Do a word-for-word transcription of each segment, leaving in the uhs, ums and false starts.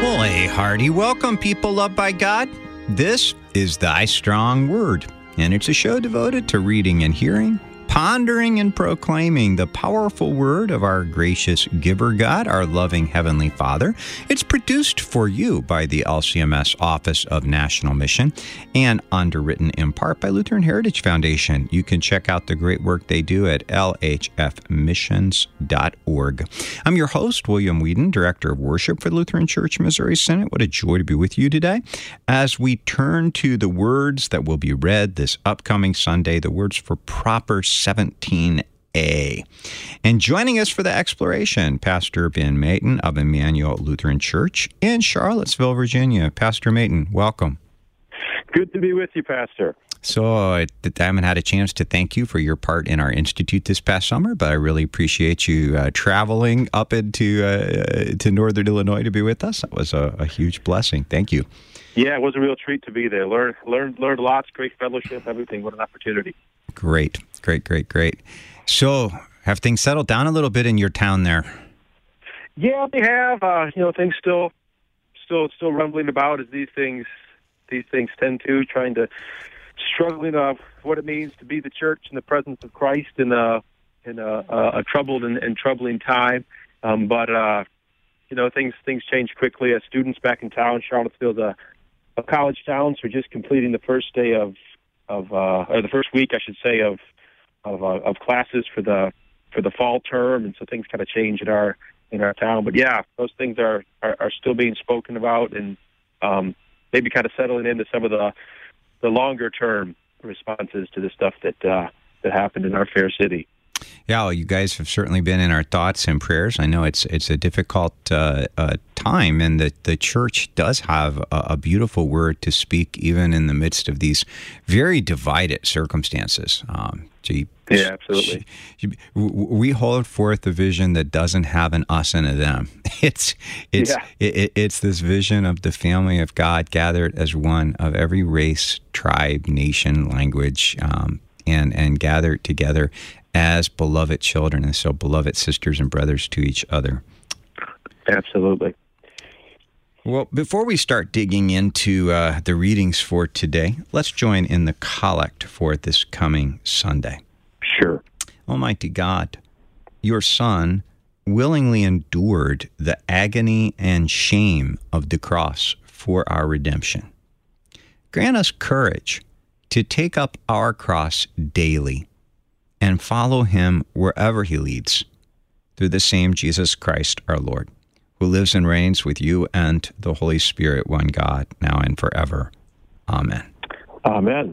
Well, a hearty welcome, people loved by God. This is Thy Strong Word, and it's a show devoted to reading and hearing, pondering and proclaiming the powerful word of our gracious giver God, our loving Heavenly Father. It's produced for you by the L C M S Office of National Mission and underwritten in part by Lutheran Heritage Foundation. You can check out the great work they do at L H F missions dot org. I'm your host, William Whedon, Director of Worship for the Lutheran Church Missouri Synod. What a joy to be with you today as we turn to the words that will be read this upcoming Sunday, the words for Proper seventeen A. And joining us for the exploration, Pastor Ben Mayton of Emmanuel Lutheran Church in Charlottesville, Virginia. Pastor Mayton, welcome. Good to be with you, Pastor. So I haven't had a chance to thank you for your part in our institute this past summer, but I really appreciate you uh, traveling up into uh, to Northern Illinois to be with us. That was a, a huge blessing. Thank you. Yeah, it was a real treat to be there. Learned, learned, learned lots. Great fellowship, everything. What an opportunity. Great, great, great, great. So, have things settled down a little bit in your town there? Yeah, they have. Uh, you know, things still, still, still rumbling about as these things, these things tend to, trying to struggling of what it means to be the church in the presence of Christ in a in a, a troubled and, and troubling time. Um, but uh, you know, things things change quickly. As students back in town, Charlottesville's a, a college town, so we're just completing the first day of. of uh, or the first week, I should say, of of, uh, of classes for the for the fall term, and so things kind of change in our in our town. But yeah, those things are are, are still being spoken about, and um, maybe kind of settling into some of the the longer term responses to the stuff that uh, that happened in our fair city. Yeah, well, you guys have certainly been in our thoughts and prayers. I know it's it's a difficult uh, uh, time, and the, the church does have a, a beautiful word to speak, even in the midst of these very divided circumstances. Um, gee, yeah, absolutely. She, we hold forth a vision that doesn't have an us and a them. It's it's yeah. it, it's this vision of the family of God gathered as one of every race, tribe, nation, language, um, and and gathered together as beloved children, and so beloved sisters and brothers to each other. Absolutely. Well, before we start digging into uh, the readings for today, let's join in the collect for this coming Sunday. Sure. Almighty God, your Son willingly endured the agony and shame of the cross for our redemption. Grant us courage to take up our cross daily and follow him wherever he leads, through the same Jesus Christ our Lord, who lives and reigns with you and the Holy Spirit, one God, now and forever. Amen. Amen.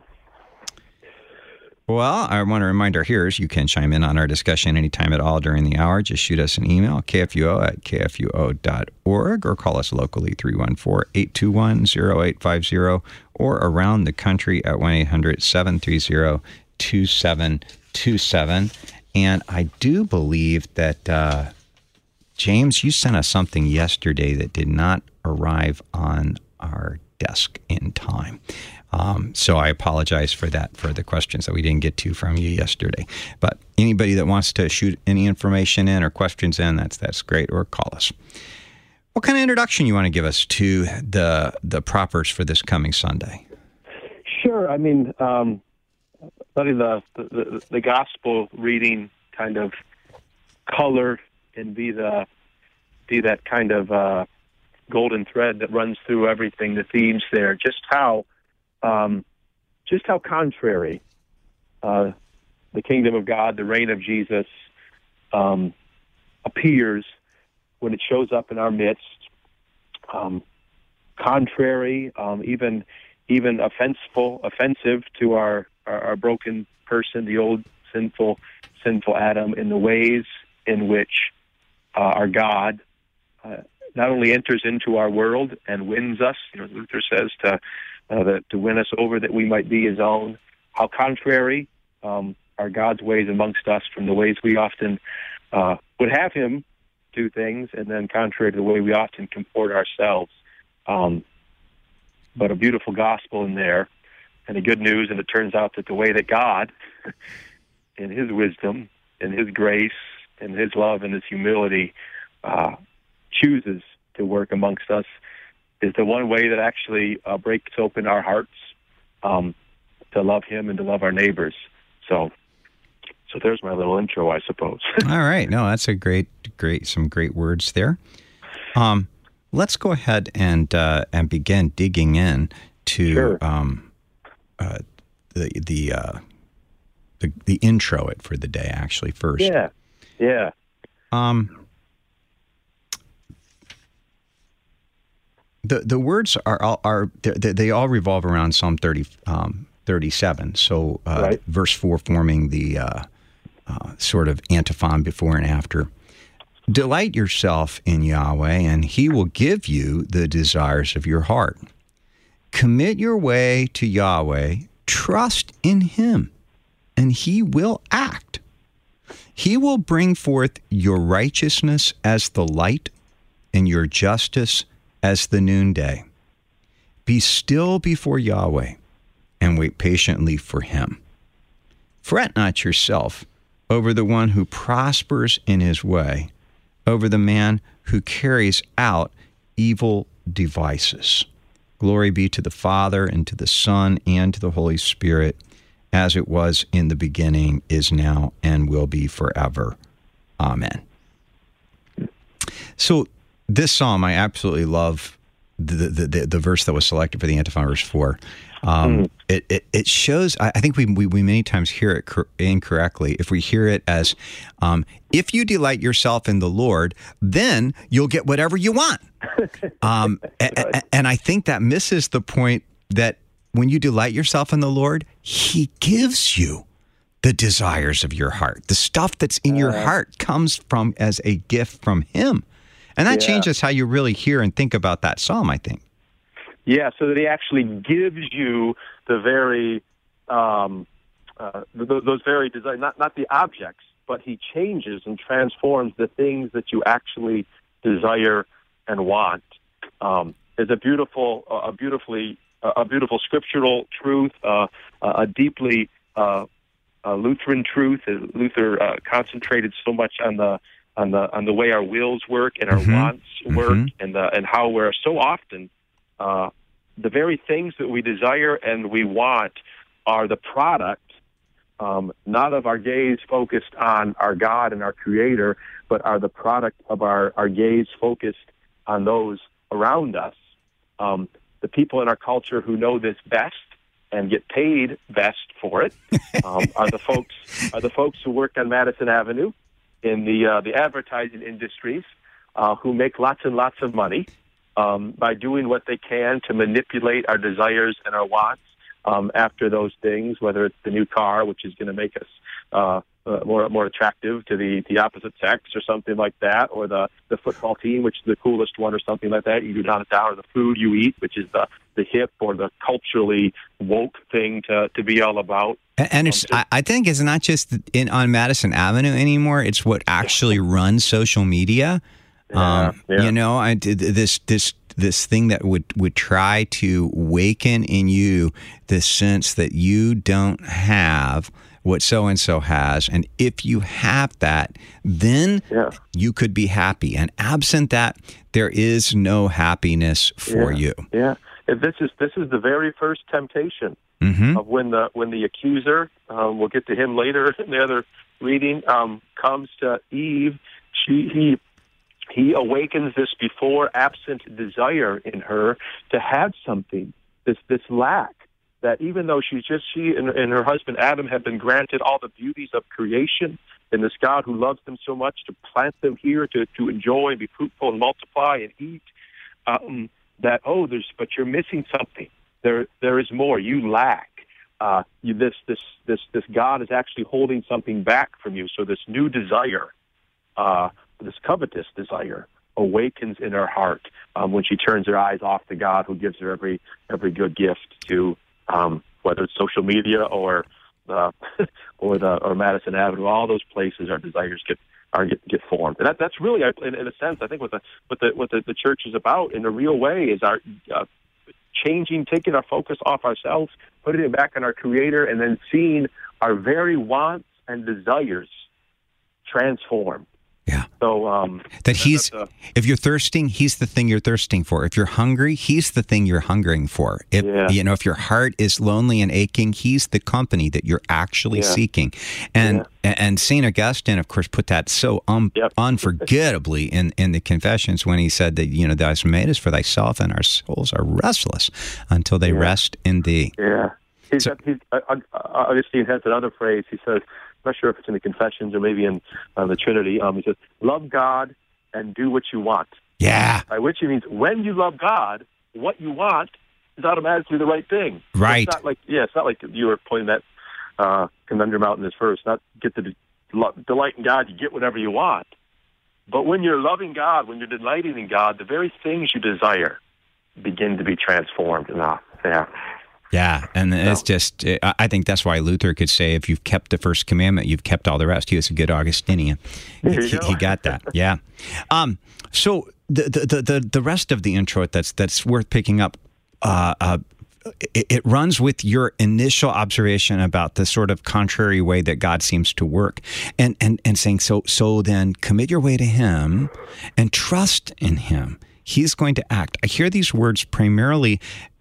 Well, I want to remind our hearers, you can chime in on our discussion anytime at all during the hour. Just shoot us an email, k f u o at k f u o dot org, or call us locally, three one four, eight two one, zero eight five zero, or around the country at one eight hundred, seven three zero, two seven two seven. And I do believe that, uh, James, you sent us something yesterday that did not arrive on our desk in time. Um, so I apologize for that, for the questions that we didn't get to from you yesterday. But anybody that wants to shoot any information in or questions in, that's that's great, or call us. What kind of introduction you want to give us to the the propers for this coming Sunday? Sure. I mean, um, letting the, the the gospel reading kind of color and be the be that kind of uh, golden thread that runs through everything. The themes there, just how um, just how contrary uh, the kingdom of God, the reign of Jesus, um, appears when it shows up in our midst. Um, contrary, um, even even offenseful, offensive to our, our, our broken person, the old sinful, sinful Adam, in the ways in which uh, our God uh, not only enters into our world and wins us, you know, Luther says to uh, that to win us over that we might be his own. How contrary um, are God's ways amongst us from the ways we often uh, would have him do things, and then contrary to the way we often comport ourselves. Um, but a beautiful gospel in there, and the good news, and it turns out that the way that God, in his wisdom, in his grace, in his love, and his humility, uh, chooses to work amongst us is the one way that actually uh, breaks open our hearts um, to love Him and to love our neighbors. So, so there's my little intro, I suppose. All right. No, that's a great, great, some great words there. Um, let's go ahead and uh, and begin digging in to Sure. um, uh, the the, uh, the the intro it for the day. Actually, first. Yeah. Yeah. Um. The the words are are, are they, they all revolve around Psalm thirty, um, thirty-seven. So uh, Right. verse four forming the uh, uh, sort of antiphon before and after. Delight yourself in Yahweh, and He will give you the desires of your heart. Commit your way to Yahweh. Trust in Him, and He will act. He will bring forth your righteousness as the light and your justice as the noonday. Be still before Yahweh and wait patiently for Him. Fret not yourself over the one who prospers in his way, over the man who carries out evil devices. Glory be to the Father, and to the Son, and to the Holy Spirit, as it was in the beginning, is now, and will be forever. Amen. So this psalm, I absolutely love the the, the, the verse that was selected for the antiphon, verse four. Um, mm. it, it it shows, I think we, we we many times hear it cor- incorrectly. If we hear it as, um, if you delight yourself in the Lord, then you'll get whatever you want. Um, a, a, and I think that misses the point that when you delight yourself in the Lord, He gives you the desires of your heart. The stuff that's in your uh, heart comes from as a gift from Him. And that yeah. changes how you really hear and think about that psalm, I think. Yeah, so that He actually gives you the very, um, uh, th- those very desires, not, not the objects, but He changes and transforms the things that you actually desire and want. Um, it's a beautiful, uh, a beautifully, uh, a beautiful scriptural truth, uh, a deeply uh, uh, Lutheran truth. Luther uh, concentrated so much on the on the on the way our wills work and our mm-hmm. wants work, mm-hmm. and the, and how we're so often uh, the very things that we desire and we want are the product um, not of our gaze focused on our God and our Creator, but are the product of our, our gaze focused on those around us. Um, the people in our culture who know this best and get paid best for it um, are the folks are the folks who work on Madison Avenue in the uh, the advertising industries, uh, who make lots and lots of money um, by doing what they can to manipulate our desires and our wants um, after those things, whether it's the new car, which is going to make us uh, uh, more more attractive to the, the opposite sex or something like that, or the, the football team, which is the coolest one or something like that. You do not down, or the food you eat, which is the, the hip or the culturally woke thing to, to be all about. And it's, I, I think it's not just in on Madison Avenue anymore. It's what actually runs social media. Yeah, um, yeah. You know, I did this this this thing that would, would try to waken in you the sense that you don't have what so and so has, and if you have that, then yeah. you could be happy. And absent that, there is no happiness for yeah. you. Yeah, and this is this is the very first temptation. Mm-hmm. Of when the when the accuser, um, we'll get to him later in the other reading, um, comes to Eve. She he he awakens this before absent desire in her to have something, this this lack that even though she's just she and, and her husband Adam have been granted all the beauties of creation, and this God who loves them so much to plant them here to to enjoy and be fruitful and multiply and eat, um, that oh there's but you're missing something. There, there is more. You lack. Uh, you, this, this, this, this God is actually holding something back from you. So this new desire, uh, this covetous desire, awakens in her heart um, when she turns her eyes off the God who gives her every every good gift to, um, whether it's social media or uh, or the or Madison Avenue. All those places our desires get are get, get formed. And that, that's really, in, in a sense, I think what the what the what the, the church is about in a real way is our. Uh, changing, taking our focus off ourselves, putting it back on our Creator, and then seeing our very wants and desires transform. Yeah. So um, that he's, a, if you're thirsting, he's the thing you're thirsting for. If you're hungry, he's the thing you're hungering for. If yeah. you know, if your heart is lonely and aching, he's the company that you're actually yeah. seeking. And yeah. and Saint Augustine, of course, put that so um, yep. unforgettably in, in the Confessions when he said that, you know, thou hast made us for thyself, and our souls are restless until they yeah. rest in thee. Yeah. He's, So, he's, uh, Augustine has another phrase. He says, I'm not sure if it's in the Confessions or maybe in uh, the Trinity. Um, he says, love God and do what you want. yeah. By which he means when you love God, what you want is automatically the right thing. Right. It's not like, yeah, it's not like you were pointing that uh, conundrum out in this verse, not get the delight in God, you get whatever you want. But when you're loving God, when you're delighting in God, the very things you desire begin to be transformed. Enough. Yeah. Yeah, and it's just, I think that's why Luther could say, if you've kept the first commandment, you've kept all the rest. He was a good Augustinian. He, go. he got that, yeah. Um, so the, the the the rest of the intro that's that's worth picking up, uh, uh, it, it runs with your initial observation about the sort of contrary way that God seems to work, and and and saying, so so then commit your way to Him and trust in Him. He's going to act. I hear these words primarily,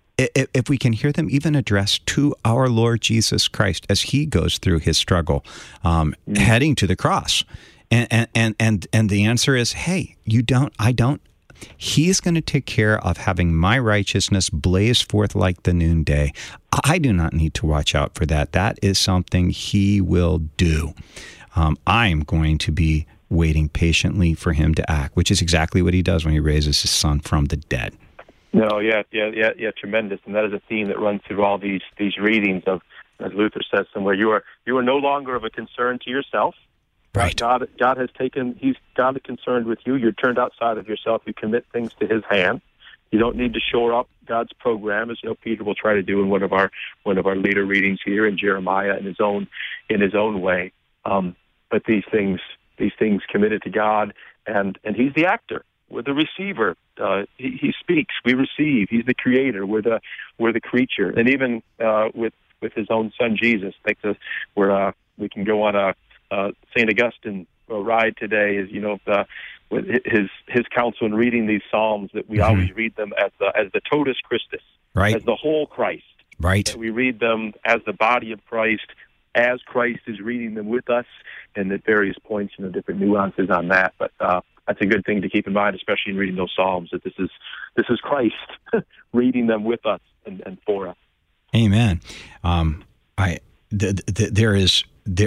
if we can hear them even addressed to our Lord Jesus Christ as He goes through His struggle, um, mm. heading to the cross. And, and, and, and, and the answer is, hey, you don't, I don't. He's going to take care of having my righteousness blaze forth like the noonday. I do not need to watch out for that. That is something He will do. Um, I'm going to be waiting patiently for Him to act, which is exactly what He does when He raises His Son from the dead. No, yeah, yeah, yeah, yeah, tremendous, and that is a theme that runs through all these these readings of, as Luther says somewhere, you are you are no longer of a concern to yourself. Right. God, God has taken. He's God is concerned with you. You're turned outside of yourself. You commit things to His hand. You don't need to shore up God's program, as you know Peter will try to do in one of our one of our later readings here in Jeremiah in his own in his own way. Um, but these things these things committed to God, and and He's the actor. We're the receiver. Uh, he, he speaks. We receive. He's the creator. We're the we're the creature. And even uh, with with His own Son Jesus, like the, where uh, we can go on a uh, Saint Augustine ride today. Is you know the, with his his counsel in reading these psalms that we mm-hmm. always read them as the as the totus Christus, right? As the whole Christ, right? That we read them as the body of Christ, as Christ is reading them with us, and at various points, you know, different nuances on that, but. Uh, That's a good thing to keep in mind, especially in reading those Psalms, that this is this is Christ reading them with us and, and for us. Amen. Um, I th- th- there is there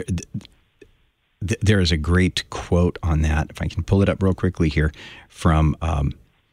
th- there is a great quote on that. If I can pull it up real quickly here from um,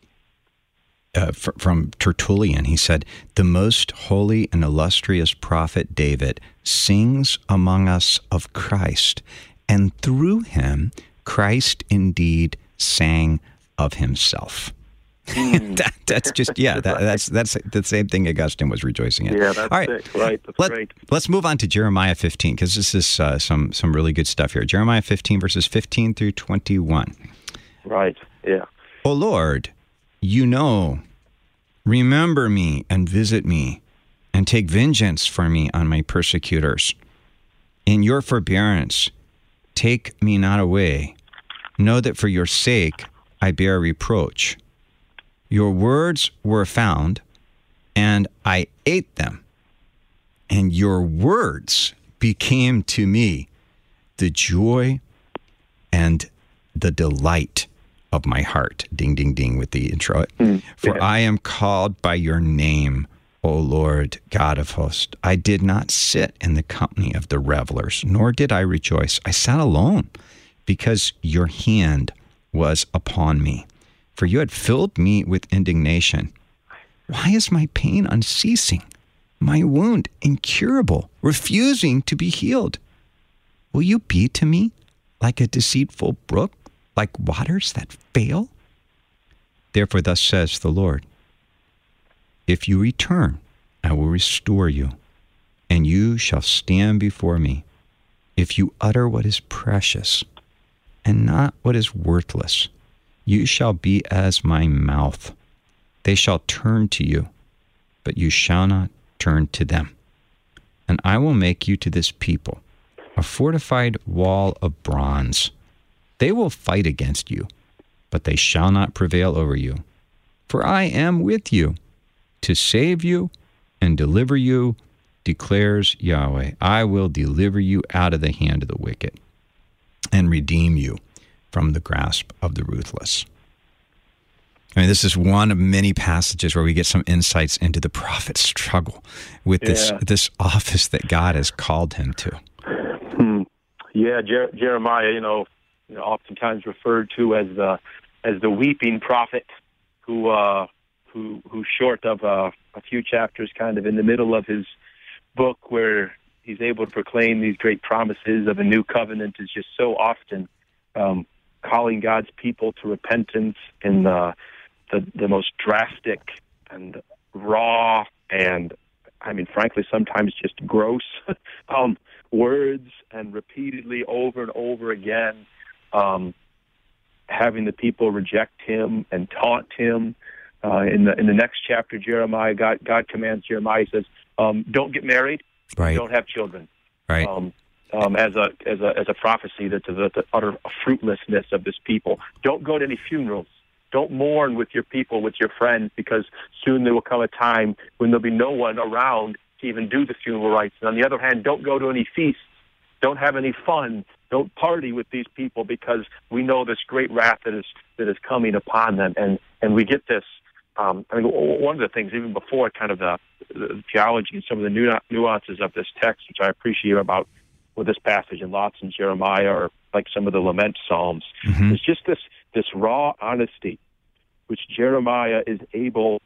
uh, fr- from Tertullian, he said, "The most holy and illustrious prophet David sings among us of Christ, and through him Christ indeed sang of Himself." Mm. that, that's just, yeah, that, that's that's the same thing Augustine was rejoicing in. Yeah, that's All right. it. Right. That's Let, great. Let's move on to Jeremiah fifteen, because this is uh, some, some really good stuff here. Jeremiah fifteen, verses fifteen through twenty-one. Right, yeah. O Lord, you know, remember me and visit me, and take vengeance for me on my persecutors. In your forbearance, take me not away. Know that for your sake I bear reproach. Your words were found, and I ate them, and your words became to me the joy and the delight of my heart. Ding, ding, ding with the intro. Mm, for yeah. I am called by your name, O Lord, God of hosts. I did not sit in the company of the revelers, nor did I rejoice. I sat alone, because your hand was upon me. For you had filled me with indignation. Why is my pain unceasing, my wound incurable, refusing to be healed? Will you be to me like a deceitful brook, like waters that fail? Therefore thus says the Lord, if you return, I will restore you, and you shall stand before me. If you utter what is precious, and not what is worthless, you shall be as my mouth. They shall turn to you, but you shall not turn to them. And I will make you to this people a fortified wall of bronze. They will fight against you, but they shall not prevail over you. For I am with you to save you and deliver you, declares Yahweh. I will deliver you out of the hand of the wicked and redeem you from the grasp of the ruthless. I mean, this is one of many passages where we get some insights into the prophet's struggle with yeah. this this office that God has called him to. Hmm. Yeah, Jer- Jeremiah, you know, you know, oftentimes referred to as the as the weeping prophet, who uh, who who short of uh, a few chapters, kind of in the middle of his book, where he's able to proclaim these great promises of a new covenant, is just so often um, calling God's people to repentance in the The, the most drastic and raw and, I mean, frankly, sometimes just gross um, words, and repeatedly over and over again um, having the people reject him and taunt him. Uh, in the in the next chapter, Jeremiah, God, God commands Jeremiah, he says, um, don't get married, right. don't have children. Right. Um, um, as a as a as a prophecy that to the, the utter fruitlessness of this people. Don't go to any funerals. Don't mourn with your people, with your friends, because soon there will come a time when there'll be no one around to even do the funeral rites. And on the other hand, don't go to any feasts. Don't have any fun. Don't party with these people, because we know this great wrath that is that is coming upon them. And and we get this. Um, I mean, one of the things, even before kind of the, the theology and some of the nuances of this text, which I appreciate about with this passage in lots in Jeremiah, or like some of the lament psalms, mm-hmm. is just this this raw honesty which Jeremiah is able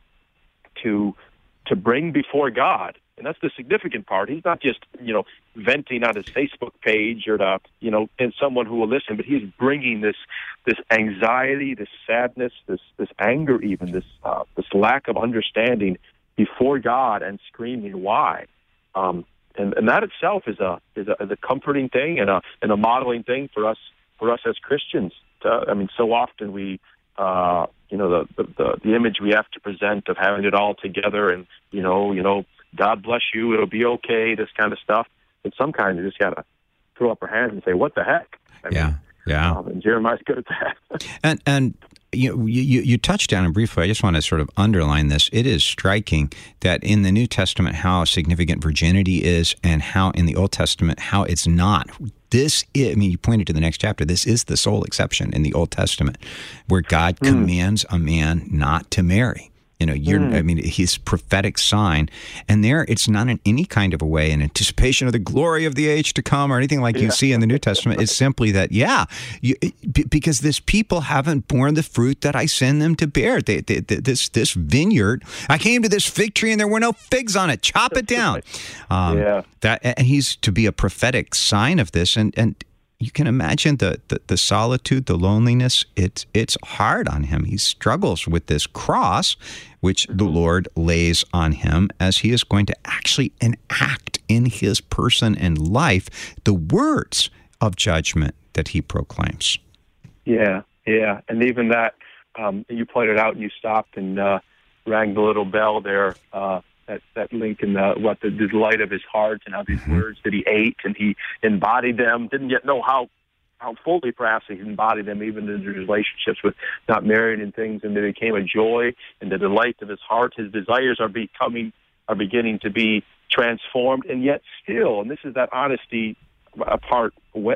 to to bring before God. And that's the significant part. He's not just, you know, venting on his Facebook page or to, you know, and someone who will listen, but he's bringing this this anxiety, this sadness, this this anger, even this uh, this lack of understanding before God, and screaming why. Um, and, and that itself is a is a, is a comforting thing and a and a modeling thing for us for us as Christians. To, I mean, so often we. Uh, you know, the, the the image we have to present of having it all together, and you know, you know, God bless you, it'll be okay, this kind of stuff. But some kind of just got to throw up our hands and say, "What the heck?" I yeah, mean, yeah. Um, and Jeremiah's good at that. and and you, you you touched on it briefly. I just want to sort of underline this. It is striking that in the New Testament how significant virginity is, and how in the Old Testament how it's not. This is, I mean, you pointed to the next chapter. This is the sole exception in the Old Testament, where God mm. commands a man not to marry. You know, you're, mm. I mean, his prophetic sign. And there, it's not in any kind of a way in anticipation of the glory of the age to come or anything like yeah. you see in the New Testament. It's simply that, yeah, you, because this people haven't borne the fruit that I send them to bear. They, they, they, this this vineyard, I came to this fig tree and there were no figs on it. Chop it down. Um, yeah. That, and he's to be a prophetic sign of this. And, and you can imagine the, the, the solitude, the loneliness. It's it's hard on him. He struggles with this cross, which the Lord lays on him as he is going to actually enact in his person and life the words of judgment that he proclaims. Yeah, yeah. And even that, um, you pointed out and you stopped and uh, rang the little bell there, uh, that, that link in the, what the, the delight of his heart, and how these mm-hmm. words that he ate and he embodied them, didn't yet know how how fully perhaps he embodied them even in his relationships with not married and things, and they became a joy and the delight of his heart. His desires are becoming, are beginning to be transformed, and yet still, and this is that honesty part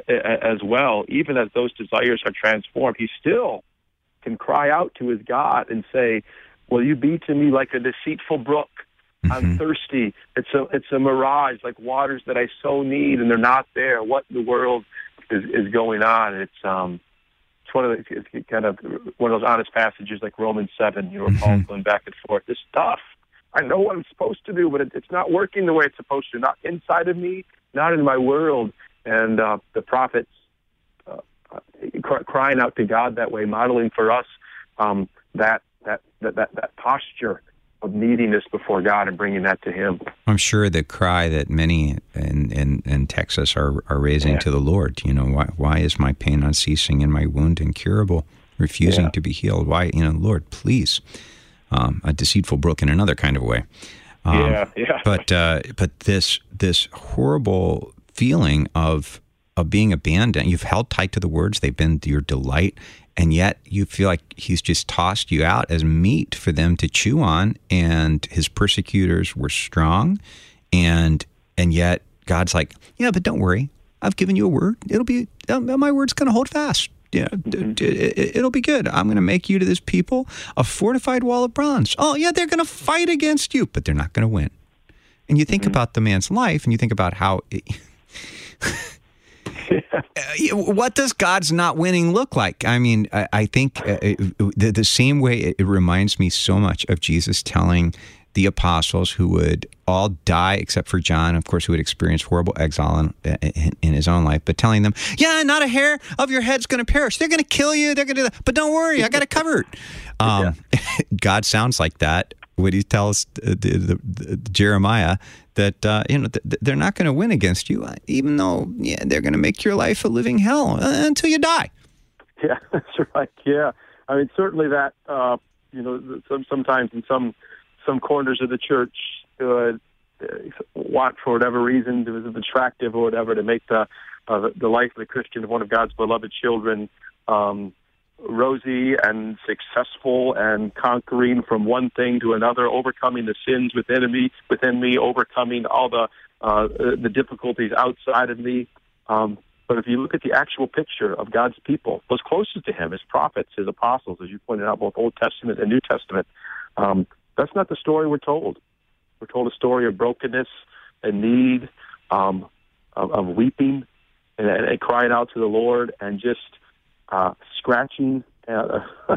as well, even as those desires are transformed, he still can cry out to his God and say, will you be to me like a deceitful brook? Mm-hmm. I'm thirsty. It's a it's a mirage, like waters that I so need, and they're not there. What in the world is, is going on? It's um, it's one of the it's kind of one of those honest passages like Romans seven. You know, mm-hmm. Paul going back and forth. This stuff, I know what I'm supposed to do, but it, it's not working the way it's supposed to. Not inside of me, not in my world. And uh, the prophets uh, cry, crying out to God that way, modeling for us um, that, that that that that posture of neediness before God and bringing that to Him. I'm sure the cry that many in, in, in Texas are, are raising yeah. to the Lord, you know, why why is my pain unceasing and my wound incurable, refusing yeah. to be healed? Why, you know, Lord, please, um, a deceitful brook in another kind of way. Um, yeah, yeah. But uh, but this this horrible feeling of of being abandoned. You've held tight to the words. They've been your delight. And yet you feel like he's just tossed you out as meat for them to chew on. And his persecutors were strong. And and yet God's like, yeah, but don't worry. I've given you a word. It'll be, my word's going to hold fast. Yeah, it, it'll be good. I'm going to make you to this people a fortified wall of bronze. Oh, yeah, they're going to fight against you, but they're not going to win. And you think mm-hmm. about the man's life, and you think about how... It, yeah. What does God's not winning look like? I mean, I, I think uh, the, the same way it, it reminds me so much of Jesus telling the apostles, who would all die except for John, of course, who would experience horrible exile in, in, in his own life, but telling them, yeah, not a hair of your head's going to perish. They're going to kill you. They're going to do that. But don't worry, I got it covered. Um, yeah. God sounds like that when he tells the, the, the, the Jeremiah that uh, you know th- they're not going to win against you, even though yeah, they're going to make your life a living hell uh, until you die. Yeah, that's right. Yeah. I mean, certainly that, uh, you know, some, sometimes in some some corners of the church uh, want, for whatever reason, it was attractive or whatever, to make the uh, the life of the Christian, one of God's beloved children, um, rosy and successful and conquering from one thing to another, overcoming the sins within me, within me, overcoming all the uh, the difficulties outside of me. Um, but if you look at the actual picture of God's people, those closest to Him, His prophets, His apostles, as you pointed out, both Old Testament and New Testament, um, that's not the story we're told. We're told a story of brokenness and need, um, of, of weeping and, and crying out to the Lord, and just uh, scratching uh,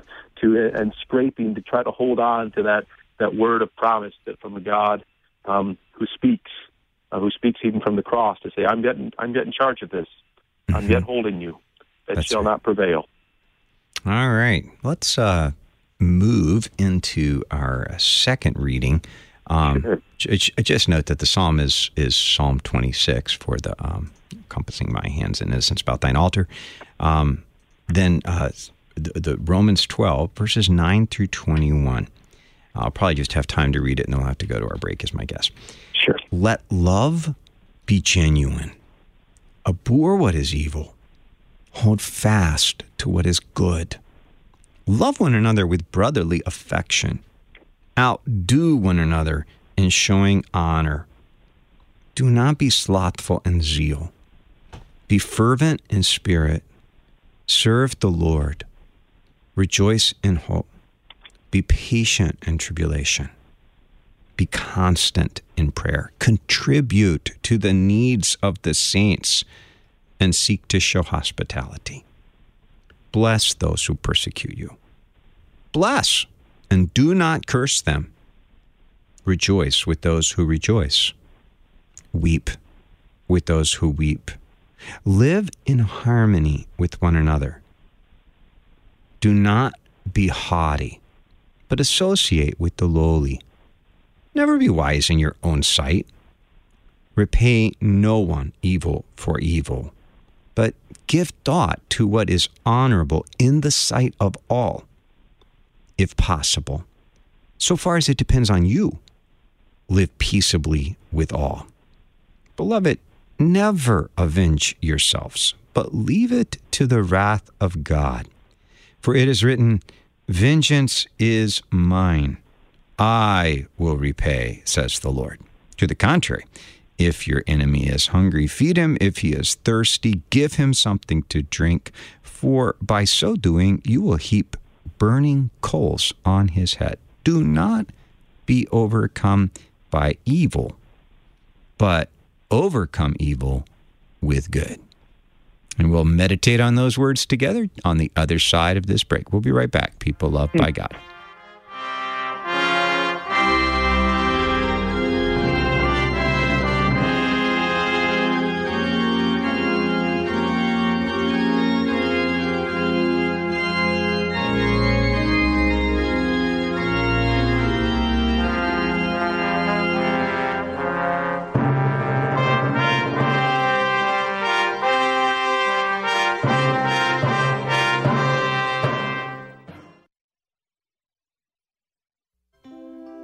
to and scraping to try to hold on to that, that word of promise that from a God um, who speaks, uh, who speaks even from the cross, to say, "I'm getting, I'm getting charge of this. Mm-hmm. I'm yet holding you. That That's shall right. not prevail." All right, let's uh, move into our second reading. Um, sure. Just note that the psalm is is Psalm twenty-six for the um, encompassing my hands in innocence about thine altar. Um, then uh, the, the Romans twelve, verses nine through twenty-one. I'll probably just have time to read it, and then we'll have to go to our break, is my guess. Sure. Let love be genuine. Abhor what is evil. Hold fast to what is good. Love one another with brotherly affection. Outdo one another in showing honor. Do not be slothful in zeal. Be fervent in spirit. Serve the Lord. Rejoice in hope. Be patient in tribulation. Be constant in prayer. Contribute to the needs of the saints and seek to show hospitality. Bless those who persecute you. Bless and do not curse them. Rejoice with those who rejoice. Weep with those who weep. Live in harmony with one another. Do not be haughty, but associate with the lowly. Never be wise in your own sight. Repay no one evil for evil, but give thought to what is honorable in the sight of all, if possible. So far as it depends on you, live peaceably with all. Beloved, never avenge yourselves, but leave it to the wrath of God. For it is written, "Vengeance is mine. I will repay, says the Lord." To the contrary, if your enemy is hungry, feed him. If he is thirsty, give him something to drink. For by so doing, you will heap burning coals on his head. Do not be overcome by evil, but overcome evil with good. And we'll meditate on those words together on the other side of this break. We'll be right back. People loved by God.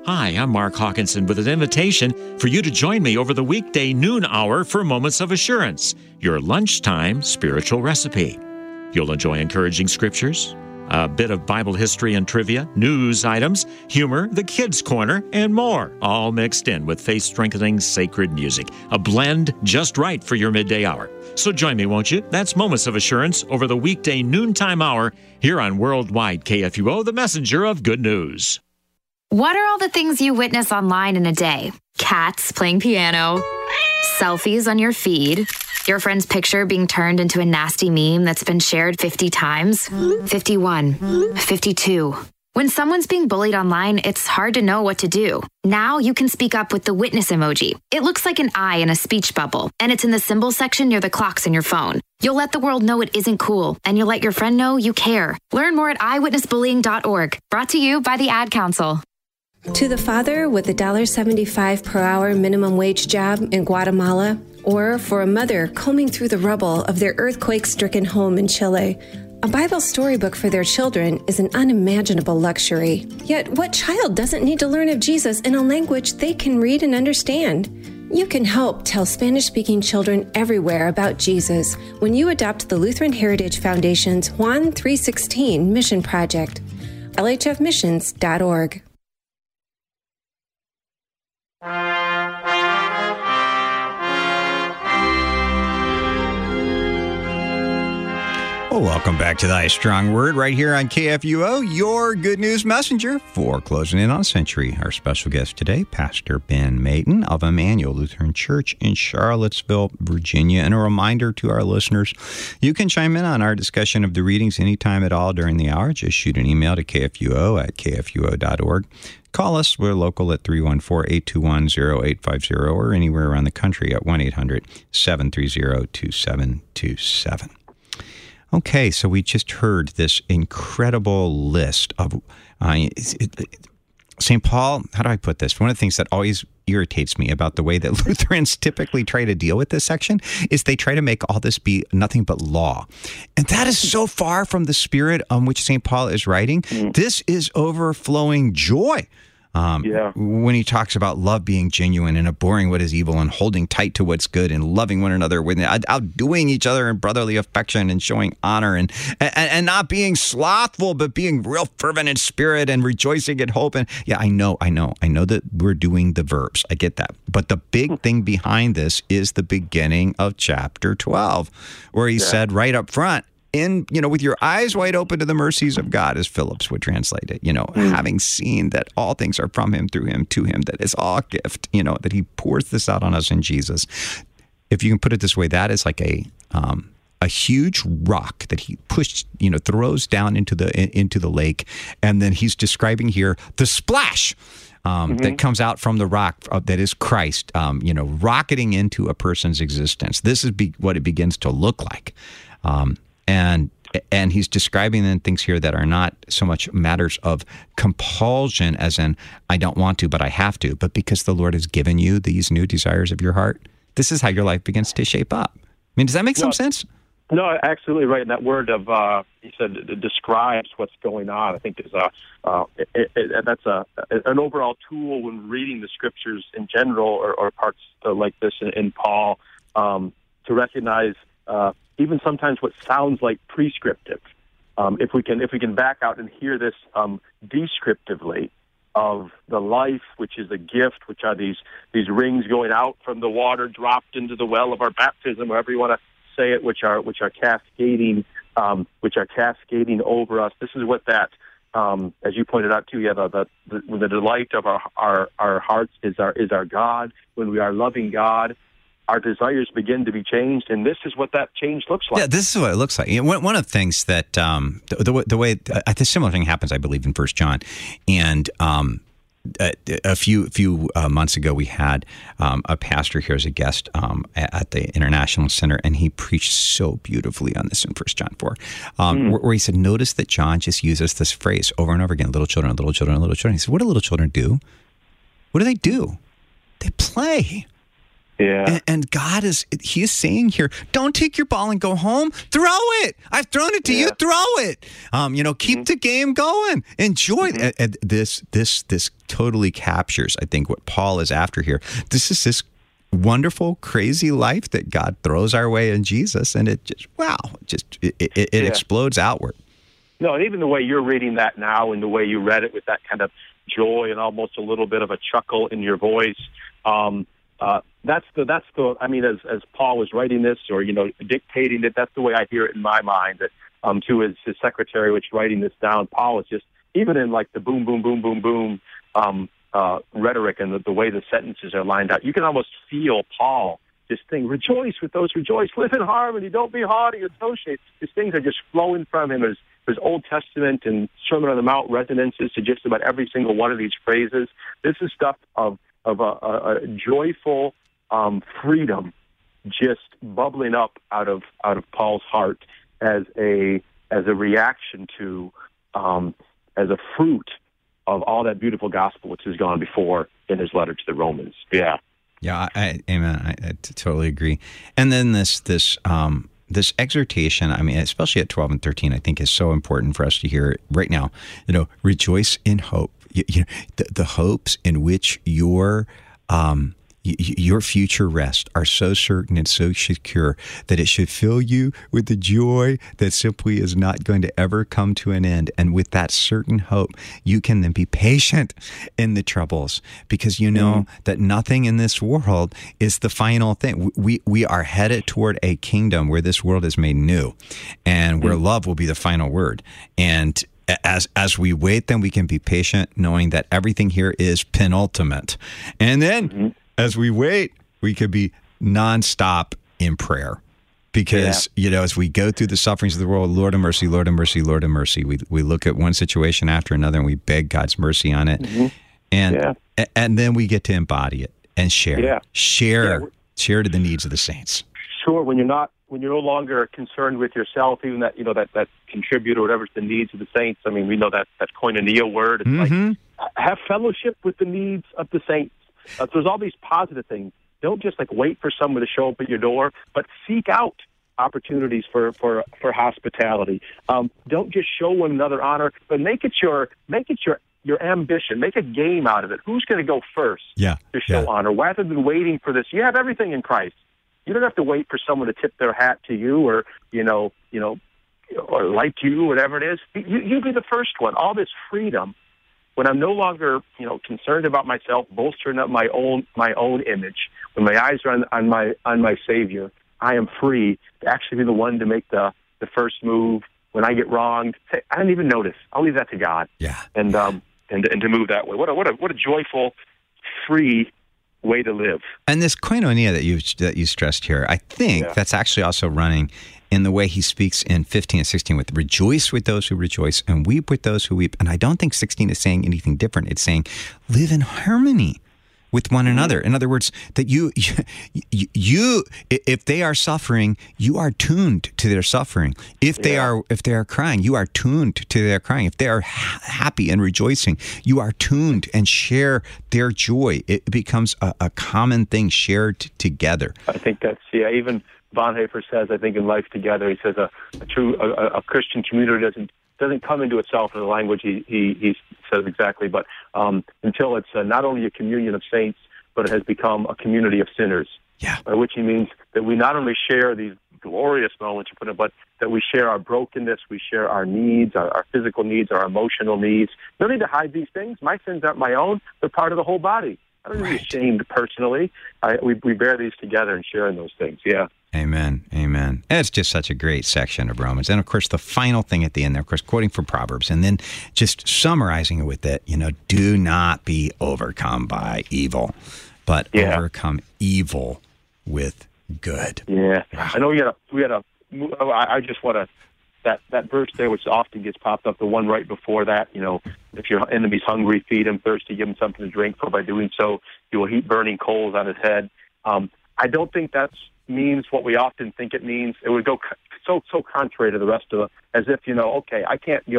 Hi, I'm Mark Hawkinson with an invitation for you to join me over the weekday noon hour for Moments of Assurance, your lunchtime spiritual recipe. You'll enjoy encouraging scriptures, a bit of Bible history and trivia, news items, humor, the kids' corner, and more, all mixed in with faith-strengthening sacred music, a blend just right for your midday hour. So join me, won't you? That's Moments of Assurance over the weekday noontime hour here on Worldwide K F U O, the messenger of good news. What are all the things you witness online in a day? Cats playing piano, selfies on your feed, your friend's picture being turned into a nasty meme that's been shared fifty times, fifty-one, fifty-two. When someone's being bullied online, it's hard to know what to do. Now you can speak up with the witness emoji. It looks like an eye in a speech bubble, and it's in the symbol section near the clocks in your phone. You'll let the world know it isn't cool, and you'll let your friend know you care. Learn more at eyewitness bullying dot org. Brought to you by the Ad Council. To the father with a one dollar seventy-five per hour minimum wage job in Guatemala, or for a mother combing through the rubble of their earthquake-stricken home in Chile, a Bible storybook for their children is an unimaginable luxury. Yet, what child doesn't need to learn of Jesus in a language they can read and understand? You can help tell Spanish-speaking children everywhere about Jesus when you adopt the Lutheran Heritage Foundation's Juan three sixteen Mission Project. L H F missions dot org. Well, welcome back to Thy Strong Word right here on K F U O, your good news messenger for closing in on a century. Our special guest today, Pastor Ben Mayton of Emmanuel Lutheran Church in Charlottesville, Virginia. And a reminder to our listeners, you can chime in on our discussion of the readings anytime at all during the hour. Just shoot an email to K F U O at K F U O dot org. Call us. We're local at three one four, eight two one, zero eight five zero or anywhere around the country at one eight hundred, seven three zero, two seven two seven. Okay, so we just heard this incredible list of uh, Saint Paul. How do I put this? One of the things that always irritates me about the way that Lutherans typically try to deal with this section is they try to make all this be nothing but law. And that is so far from the spirit on which Saint Paul is writing. Mm. This is overflowing joy. Um, yeah. When he talks about love being genuine and abhorring what is evil and holding tight to what's good and loving one another, with outdoing each other in brotherly affection and showing honor and, and and not being slothful, but being real fervent in spirit and rejoicing in hope. And yeah, I know, I know, I know that we're doing the verbs. I get that. But the big thing behind this is the beginning of chapter twelve, where he yeah. said right up front, in, you know, with your eyes wide open to the mercies of God, as Phillips would translate it, you know, mm. having seen that all things are from him, through him, to him, that is all gift, you know, that he pours this out on us in Jesus. If you can put it this way, that is like a um, a huge rock that he pushed, you know, throws down into the into the lake, and then he's describing here the splash Um, mm-hmm. that comes out from the rock uh, that is Christ, um, you know, rocketing into a person's existence. This is be- what it begins to look like. Um, and and he's describing then things here that are not so much matters of compulsion, as in, I don't want to, but I have to, but because the Lord has given you these new desires of your heart, this is how your life begins to shape up. I mean, does that make some no, sense? No, absolutely right. And that word of, uh, he said, it describes what's going on. I think is a, uh, it, it, that's a an overall tool when reading the scriptures in general, or, or parts uh, like this in, in Paul, um, to recognize uh, even sometimes what sounds like prescriptive. Um, if we can, if we can back out and hear this um, descriptively of the life, which is a gift, which are these these rings going out from the water, dropped into the well of our baptism, however you want to say it, which are which are cascading, um, which are cascading over us. This is what that, um, as you pointed out too, yeah, the the, the, the delight of our, our our hearts is our is our God. When we are loving God, our desires begin to be changed, and this is what that change looks like. Yeah, this is what it looks like. You know, one, one of the things that um, the, the, the way a similar thing happens, I believe, in First John, and um, a, a few few uh, months ago, we had um, a pastor here as a guest um, at the International Center, and he preached so beautifully on this in First John four, um, mm. where, where he said, "Notice that John just uses this phrase over and over again: little children, little children, little children." He said, "What do little children do? What do they do? They play." Yeah. And, and God is, he is saying here, don't take your ball and go home. Throw it. I've thrown it to yeah. you. Throw it. Um, you know, keep mm-hmm. the game going. Enjoy mm-hmm. it. And this, this, this totally captures, I think, what Paul is after here. This is this wonderful, crazy life that God throws our way in Jesus. And it just, wow, just, it, it, it yeah. explodes outward. No, and even the way you're reading that now and the way you read it with that kind of joy and almost a little bit of a chuckle in your voice, um, uh, that's the, that's the, I mean, as, as Paul was writing this or, you know, dictating it, that's the way I hear it in my mind, that um, to his, his secretary, which writing this down, Paul is just, even in like the boom, boom, boom, boom, boom um, uh, rhetoric and the, the way the sentences are lined out, you can almost feel Paul just saying, rejoice with those rejoice, live in harmony, don't be haughty, associate. These things are just flowing from him as There's Old Testament and Sermon on the Mount resonances to just about every single one of these phrases. This is stuff of of a, a, a joyful um, freedom, just bubbling up out of out of Paul's heart as a as a reaction to, um, as a fruit of all that beautiful gospel which has gone before in his letter to the Romans. Yeah, yeah, I, amen. I, I totally agree. And then this this. Um, This exhortation, I mean, especially at twelve and thirteen, I think is so important for us to hear right now. You know, rejoice in hope. You, you know, the, the hopes in which your um, y- your future rest are so certain and so secure that it should fill you with the joy that simply is not going to ever come to an end. And with that certain hope, you can then be patient in the troubles, because you know mm-hmm. that nothing in this world is the final thing. We we are headed toward a kingdom where this world is made new, and where mm-hmm. love will be the final word. And As as we wait, then we can be patient, knowing that everything here is penultimate. And then mm-hmm. as we wait, we could be nonstop in prayer. Because, yeah. you know, as we go through the sufferings of the world, Lord of mercy, Lord of mercy, Lord of mercy, we we look at one situation after another and we beg God's mercy on it. Mm-hmm. And yeah. and then we get to embody it and share. Yeah. Share, yeah. share to the needs of the saints. Sure, when you're not when you're no longer concerned with yourself, even that, you know, that, that contribute or whatever to the needs of the saints. I mean, we know that, that koinonia word. It's mm-hmm. like, have fellowship with the needs of the saints. Uh, so there's all these positive things. Don't just, like, wait for someone to show up at your door, but seek out opportunities for, for, for hospitality. Um, don't just show one another honor, but make it your make it your your ambition. Make a game out of it. Who's going to go first yeah. to show yeah. honor? Rather than waiting for this, you have everything in Christ. You don't have to wait for someone to tip their hat to you, or you know, you know, or like you, whatever it is. You, you be the first one. All this freedom, when I'm no longer, you know, concerned about myself, bolstering up my own my own image. When my eyes are on, on my on my Savior, I am free to actually be the one to make the, the first move. When I get wronged, say, I didn't even notice. I'll leave that to God. Yeah, and um and and to move that way. What a what a what a joyful, free way to live. And this koinonia that you that you stressed here, I think yeah. that's actually also running in the way he speaks in fifteen and sixteen with rejoice with those who rejoice and weep with those who weep. And I don't think sixteen is saying anything different. It's saying live in harmony with one another. In other words, that you, you, you, if they are suffering, you are tuned to their suffering. If they yeah. are, if they are crying, you are tuned to their crying. If they are ha- happy and rejoicing, you are tuned and share their joy. It becomes a, a common thing shared t- together. I think that's, yeah, even Bonhoeffer says, I think in Life Together, he says a, a true, a, a Christian community doesn't, doesn't come into itself in the language he, he, he says exactly, but um, until it's uh, not only a communion of saints, but it has become a community of sinners. Yeah. By which he means that we not only share these glorious moments, but that we share our brokenness, we share our needs, our, our physical needs, our emotional needs. No need to hide these things. My sins aren't my own; they're part of the whole body. I don't right. be ashamed personally. I, we, we bear these together and share in those things. Yeah. Amen. Amen. It's just such a great section of Romans. And of course, the final thing at the end there, of course, quoting from Proverbs, and then just summarizing it with it, you know, do not be overcome by evil, but yeah. overcome evil with good. Yeah. Wow. I know we had a, we had a, I just want to, that, that verse there, which often gets popped up, the one right before that, you know, if your enemy's hungry, feed him, thirsty, give him something to drink, for by doing so, you will heap burning coals on his head. Um, I don't think that's, means what we often think it means. It would go so so contrary to the rest of it, as if, you know, okay, I can't go and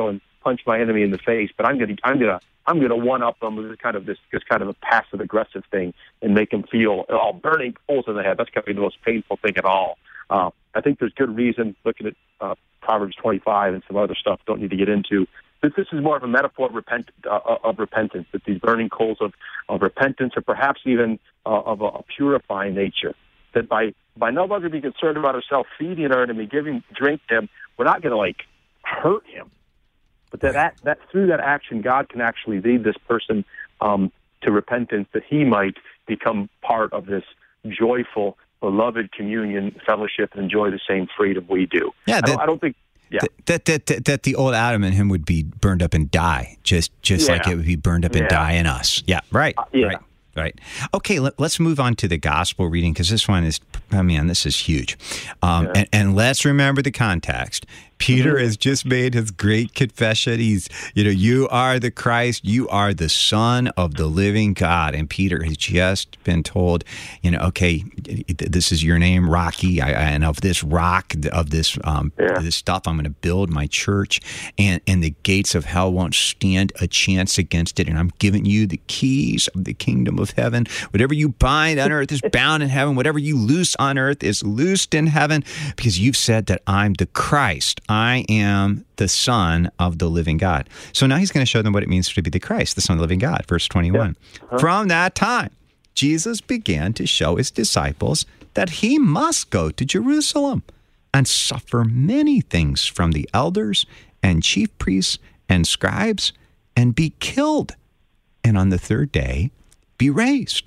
punch my enemy in the face, but I'm going to I'm going to I'm going to one up them with kind of this, this kind of a passive aggressive thing and make them feel all burning holes in the head. That's going to be the most painful thing at all. Uh, I think there's good reason looking at uh, Proverbs twenty-five and some other stuff. Don't need to get into. But this is more of a metaphor of, repent, uh, of repentance. That these burning coals of, of repentance, or perhaps even uh, of a, a purifying nature. That by by no longer being concerned about ourselves feeding our enemy, giving drink to him, we're not going to like hurt him. But that, that that through that action, God can actually lead this person um, to repentance, that he might become part of this joyful, beloved communion, fellowship, and enjoy the same freedom we do. Yeah, that, I, don't, I don't think. Yeah, that, that that that the old Adam in him would be burned up and die, just just yeah. like it would be burned up and yeah. die in us. Yeah, right. Uh, yeah. Right. Right. Okay, let, let's move on to the gospel reading, because this one is, I mean, this is huge. Um, yeah. and, and let's remember the context. Peter Mm-hmm. has just made his great confession. He's, you know, you are the Christ, you are the Son of the living God. And Peter has just been told, you know, okay, this is your name, Rocky, I, and of this rock, of this um, yeah. this stuff, I'm going to build my church, and, and the gates of hell won't stand a chance against it. And I'm giving you the keys of the kingdom of heaven. Whatever you bind on earth is bound in heaven. Whatever you loose on earth is loosed in heaven, because you've said that I'm the Christ. I am the Son of the living God. So now he's going to show them what it means to be the Christ, the Son of the living God. Verse twenty-one. Yeah. Uh-huh. From that time, Jesus began to show his disciples that he must go to Jerusalem and suffer many things from the elders and chief priests and scribes, and be killed, and on the third day be raised.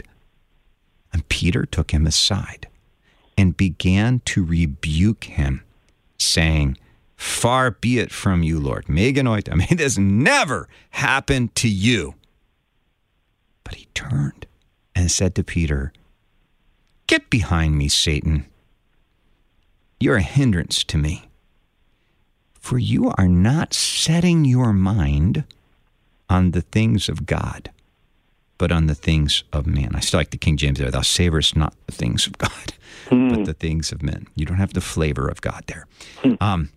And Peter took him aside and began to rebuke him, saying, far be it from you, Lord. Meganoita. May this never happen to you. But he turned and said to Peter, get behind me, Satan. You're a hindrance to me. For you are not setting your mind on the things of God, but on the things of man. I still like the King James there. Thou savorest not the things of God, mm. but the things of men. You don't have the flavor of God there. Mm. Um,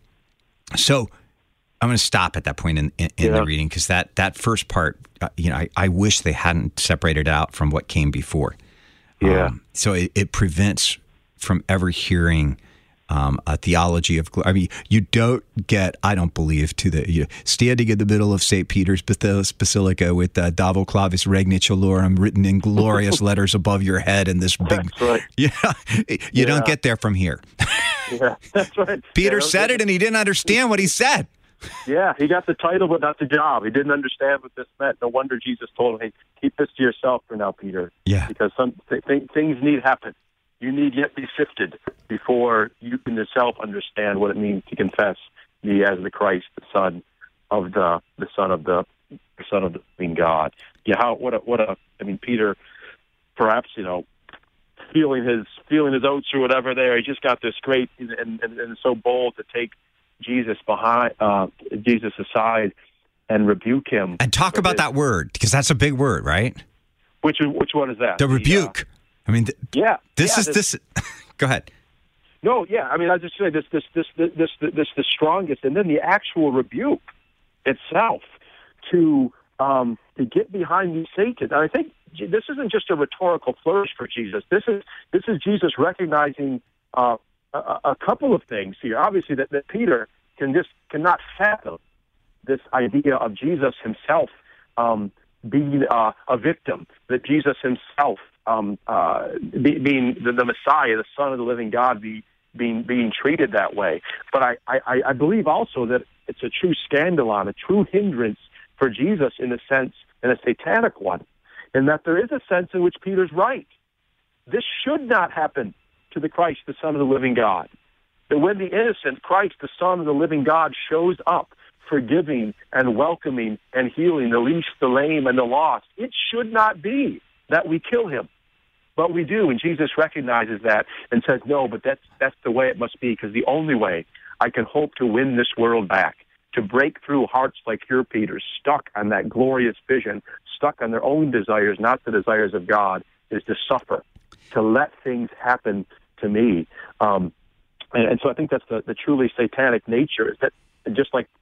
So I'm going to stop at that point in, in, in yeah. the reading, because that, that first part, uh, you know, I, I wish they hadn't separated out from what came before. Yeah. Um, so it, it prevents from ever hearing um, a theology of, I mean, you don't get, I don't believe, to the, you know, standing in the middle of Saint Peter's Basilica with uh, Davo Clavis Regnit Chalorum written in glorious letters above your head, and this big, that's right. yeah, you yeah. don't get there from here. Yeah, that's right. Peter yeah, said it, and he didn't understand what he said. Yeah, he got the title, but not the job. He didn't understand what this meant. No wonder Jesus told him, hey, keep this to yourself for now, Peter. Yeah. Because some th- th- things need happen. You need yet be sifted before you can yourself understand what it means to confess me as the Christ, the Son of the the Son of the, the Son of the living God. Yeah, how what a what a I mean, Peter, perhaps, you know, feeling his feeling his oats or whatever there. He just got this great and, and, and so bold to take Jesus behind uh, Jesus aside and rebuke him. And talk about his, that word, because that's a big word, right? Which which one is that? The rebuke. The, uh, I mean, th- yeah. This yeah, is this. this. Go ahead. No, yeah. I mean, I just say this this this this this this, this the strongest, and then the actual rebuke itself to um, to get behind you, Satan. And I think this isn't just a rhetorical flourish for Jesus. This is this is Jesus recognizing uh, a, a couple of things here. Obviously, that, that Peter can just cannot fathom this idea of Jesus himself um, being uh, a victim, that Jesus himself um, uh, be, being the, the Messiah, the Son of the living God, be, being being treated that way. But I, I, I believe also that it's a true scandalon, a true hindrance for Jesus in a sense, in a satanic one, and that there is a sense in which Peter's right. This should not happen to the Christ, the Son of the living God. That when the innocent Christ, the Son of the living God, shows up, forgiving and welcoming and healing the least, the lame, and the lost, it should not be that we kill him. But we do, and Jesus recognizes that and says, no, but that's, that's the way it must be, because the only way I can hope to win this world back, to break through hearts like your Peter's, stuck on that glorious vision, stuck on their own desires, not the desires of God, is to suffer, to let things happen to me. Um, and, and so I think that's the, the truly satanic nature, is that just like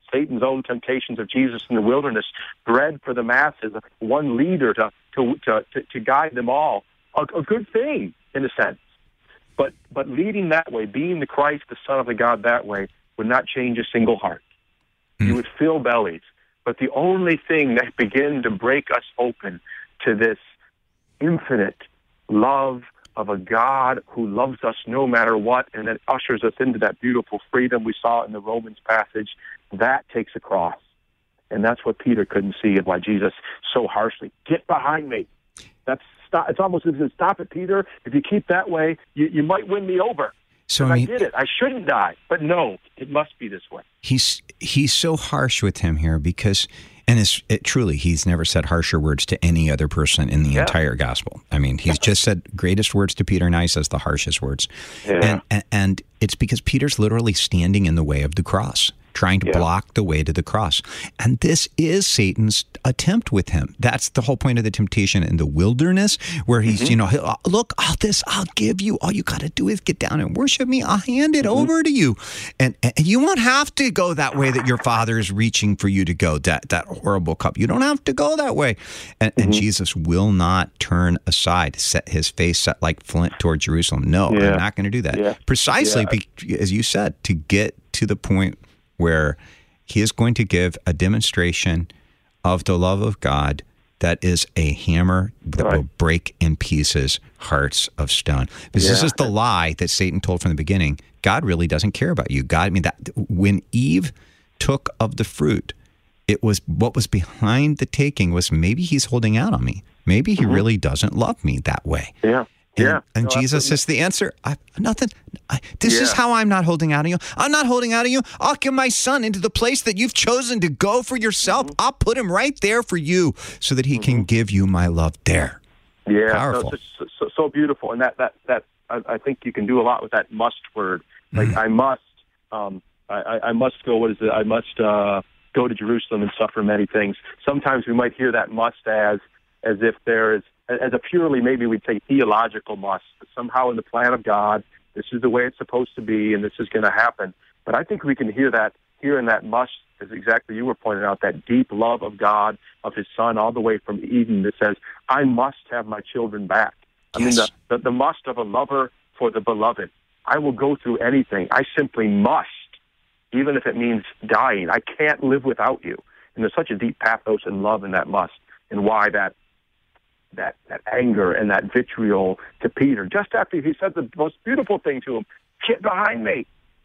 Satan's own temptations of Jesus in the wilderness, bread for the masses, one leader to to to, to, to guide them all. A, a good thing, in a sense. But but leading that way, being the Christ, the Son of the God that way, would not change a single heart. Mm. You would fill bellies. But the only thing that began to break us open to this infinite love of a God who loves us no matter what, and then ushers us into that beautiful freedom we saw in the Romans passage, that takes a cross. And that's what Peter couldn't see, and why Jesus so harshly, get behind me. That's stop. It's almost as if, stop it, Peter. If you keep that way, you, you might win me over. So I, mean, I did it. I shouldn't die. But no, it must be this way. He's he's so harsh with him here because, and it's, it, truly, he's never said harsher words to any other person in the yeah. entire gospel. I mean, he's just said greatest words to Peter, and now he says the harshest words. Yeah. And, and, and it's because Peter's literally standing in the way of the cross, trying to yeah. block the way to the cross. And this is Satan's attempt with him. That's the whole point of the temptation in the wilderness, where he's, mm-hmm. you know, he'll, look, all this I'll give you. All you got to do is get down and worship me. I'll hand it mm-hmm. over to you. And, and you won't have to go that way that your father is reaching for you to go, that, that horrible cup. You don't have to go that way. And, mm-hmm. and Jesus will not turn aside, set his face set like flint toward Jerusalem. No, yeah. I'm not going to do that. Yeah. Precisely, yeah. Be, as you said, to get to the point where he is going to give a demonstration of the love of God that is a hammer that right. will break in pieces hearts of stone. Because yeah. this is the lie that Satan told from the beginning. God really doesn't care about you. God, I mean, that when Eve took of the fruit, it was what was behind the taking was maybe he's holding out on me. Maybe he mm-hmm. really doesn't love me that way. Yeah. And, yeah. and no, Jesus absolutely. is the answer. I, nothing. I, this yeah. is how I'm not holding out on you. I'm not holding out on you. I'll give my son into the place that you've chosen to go for yourself. Mm-hmm. I'll put him right there for you so that he mm-hmm. can give you my love there. Yeah. Powerful. No, so, so, so beautiful. And that, that, that I, I think you can do a lot with that must word. Like mm-hmm. I must, um, I, I must go, what is it? I must uh, go to Jerusalem and suffer many things. Sometimes we might hear that must as, as if there is, as a purely, maybe we'd say, theological must. Somehow in the plan of God, this is the way it's supposed to be, and this is going to happen. But I think we can hear that, here in that must, as exactly you were pointing out, that deep love of God, of his son, all the way from Eden, that says, I must have my children back. I yes. mean, the, the, the must of a lover for the beloved. I will go through anything. I simply must, even if it means dying. I can't live without you. And there's such a deep pathos and love in that must, and why that That, that anger and that vitriol to Peter, just after he said the most beautiful thing to him, get behind me.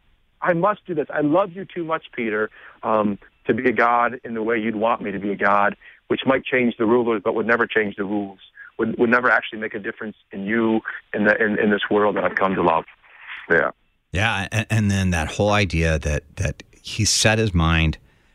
I must do this. I love you too much, Peter, um, to be a God in the way you'd want me to be a God, which might change the rulers, but would never change the rules, would, would never actually make a difference in you, in, the, in, in this world that I've come to love. Yeah. Yeah, and, and then that whole idea that, that he set his mind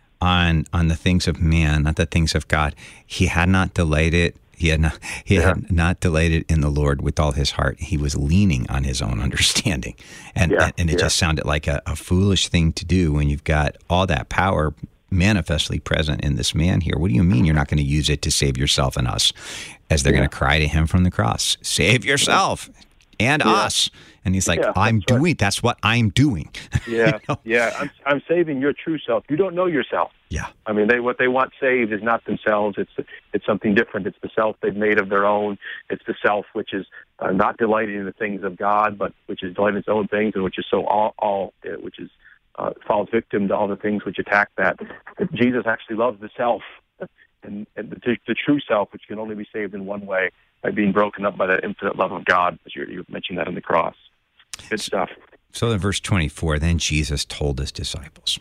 on on the things of man, not the things of God. He had not delayed it. He had not he yeah. had not delighted in the Lord with all his heart. He was leaning on his own understanding. And yeah. and, and it yeah. just sounded like a, a foolish thing to do when you've got all that power manifestly present in this man here. What do you mean you're not going to use it to save yourself and us? As they're yeah. going to cry to him from the cross, save yourself and yeah. us. And he's like, yeah, I'm doing, right. that's what I'm doing. Yeah, you know? yeah, I'm, I'm saving your true self. You don't know yourself. Yeah. I mean, they what they want saved is not themselves. It's it's something different. It's the self they've made of their own. It's the self which is uh, not delighting in the things of God, but which is delighting in its own things, and which is so all, all uh, which is uh, falls victim to all the things which attack that. But Jesus actually loves the self, and, and the, the true self, which can only be saved in one way, by being broken up by the infinite love of God, as you you mentioned that on the cross. Good stuff. So in verse twenty-four, then Jesus told his disciples,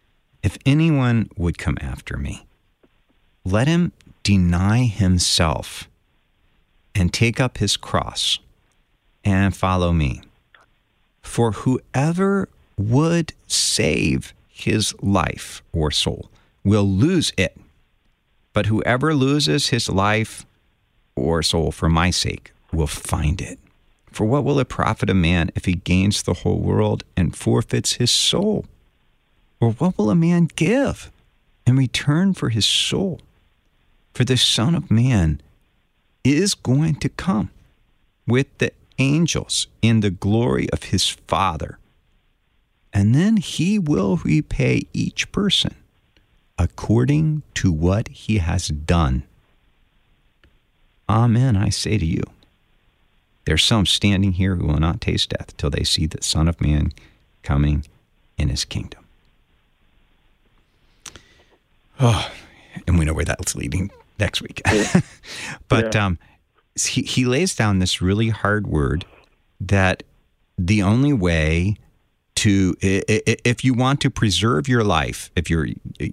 if anyone would come after me, let him deny himself and take up his cross and follow me. For whoever would save his life or soul will lose it. But whoever loses his life or soul for my sake will find it. For what will it profit a man if he gains the whole world and forfeits his soul? Or what will a man give in return for his soul? For the Son of Man is going to come with the angels in the glory of his Father. And then he will repay each person according to what he has done. Amen, I say to you. There's some standing here who will not taste death till they see the Son of Man coming in his kingdom. Oh, and we know where that's leading next week. But yeah. um, he, he lays down this really hard word that the only way to, if you want to preserve your life, if you're,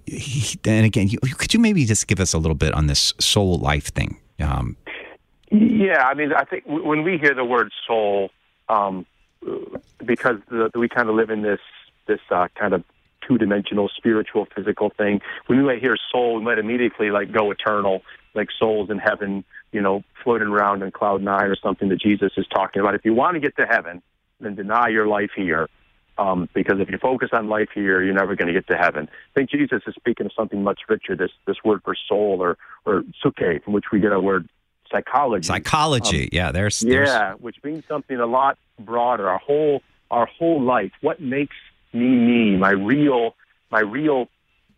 and again, could you maybe just give us a little bit on this soul life thing? Um, yeah, I mean, I think when we hear the word soul, um, because the, we kind of live in this this uh, kind of two-dimensional spiritual physical thing, when we might hear soul, we might immediately like go eternal, like souls in heaven, you know, floating around in cloud nine or something that Jesus is talking about. If you want to get to heaven, then deny your life here, um, because if you focus on life here, you're never going to get to heaven. I think Jesus is speaking of something much richer, this this word for soul, or, or psyche, from which we get our word psychology. Psychology, um, yeah, there's, there's... Yeah, which means something a lot broader, our whole our whole life. What makes me me, my real, my real,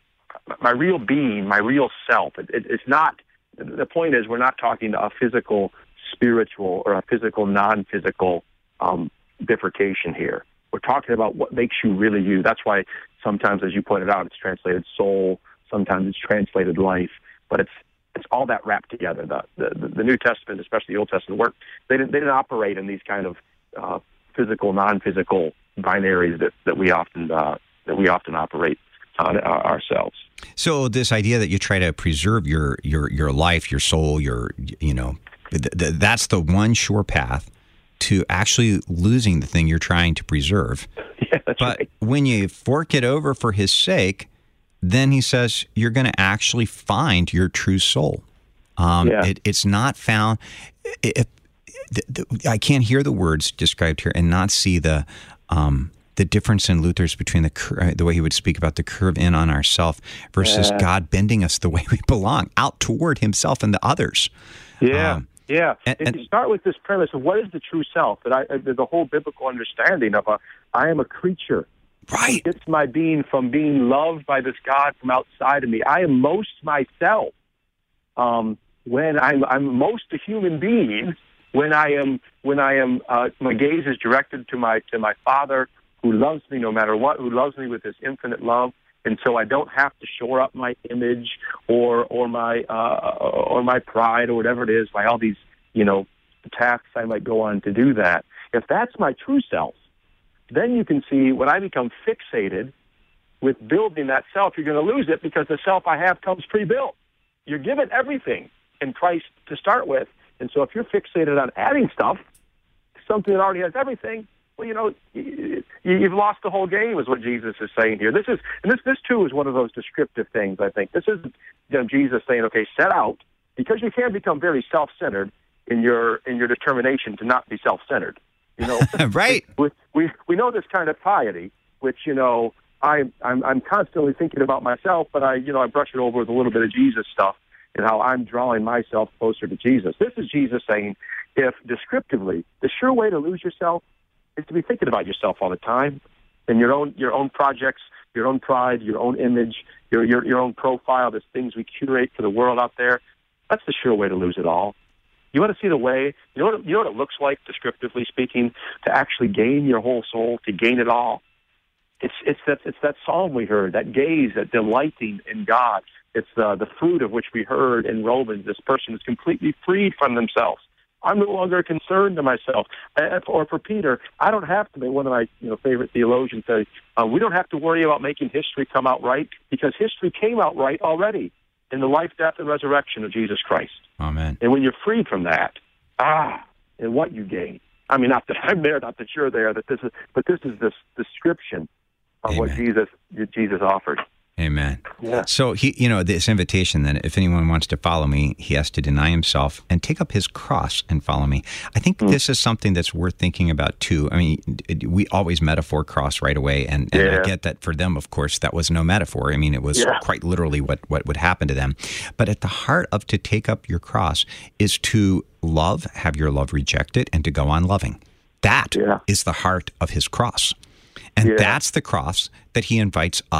my real being, my real self. It, it, it's not, the point is we're not talking a physical, spiritual, or a physical, non-physical um, bifurcation here. We're talking about what makes you really you. That's why sometimes, as you pointed out, it's translated soul, sometimes it's translated life, but it's it's all that wrapped together. The the, the New Testament, especially the Old Testament work, they didn't, they didn't operate in these kind of uh, physical, non-physical binaries that, that we often uh, that we often operate on uh, ourselves. So this idea that you try to preserve your your your life, your soul, your you know, th- th- that's the one sure path to actually losing the thing you're trying to preserve. Yeah, that's but right. when you fork it over for his sake, then he says you're going to actually find your true soul. Um, yeah. it, it's not found. It, it, the, the, I can't hear the words described here and not see the um, the difference in Luther's between the cur- the way he would speak about the curve in on ourself versus yeah. God bending us the way we belong out toward himself and the others. Yeah. Um, Yeah, and, and, and you start with this premise of what is the true self, that I, the whole biblical understanding of a, I am a creature. Right. It's my being from being loved by this God from outside of me. I am most myself um, when I'm, I'm most a human being. When I am, when I am, uh, my gaze is directed to my to my Father who loves me no matter what, who loves me with His infinite love. And so I don't have to shore up my image or or my uh, or my pride or whatever it is by all these, you know, tasks I might go on to do that. If that's my true self, then you can see when I become fixated with building that self, you're going to lose it because the self I have comes pre-built. You're given everything in Christ to start with. And so if you're fixated on adding stuff, something that already has everything, well, you know, you've lost the whole game, is what Jesus is saying here. This is, and this, this too is one of those descriptive things, I think. This isn't, you know, Jesus saying, okay, set out, because you can become very self-centered in your in your determination to not be self-centered. You know, right? We, we we know this kind of piety, which, you know, I I'm I'm constantly thinking about myself, but I you know I brush it over with a little bit of Jesus stuff and how I'm drawing myself closer to Jesus. This is Jesus saying, if descriptively, the sure way to lose yourself is to be thinking about yourself all the time and your own your own projects, your own pride, your own image, your your your own profile. There's things we curate for the world out there. That's the sure way to lose it all. You want to see the way, you know what, you know what it looks like, descriptively speaking, to actually gain your whole soul, to gain it all? It's it's that it's that psalm we heard, that gaze, that delighting in God. It's uh, the fruit of which we heard in Romans. This person is completely freed from themselves. I'm no longer concerned to myself. Or for Peter, I don't have to make, one of my you know, favorite theologians say, uh, we don't have to worry about making history come out right, because history came out right already in the life, death, and resurrection of Jesus Christ. Amen. And when you're freed from that, ah, and what you gain. I mean, not that I'm there, not that you're there, that this is, but this is this description of Amen. what Jesus Jesus offered. Amen. Yeah. So he, you know, this invitation that if anyone wants to follow me, he has to deny himself and take up his cross and follow me. I think mm. this is something that's worth thinking about too. I mean, we always metaphor cross right away, and, and yeah. I get that for them, of course, that was no metaphor. I mean, it was yeah. quite literally what, what would happen to them. But at the heart of to take up your cross is to love, have your love rejected, and to go on loving. That yeah. is the heart of his cross. And yeah. that's the cross that he invites us to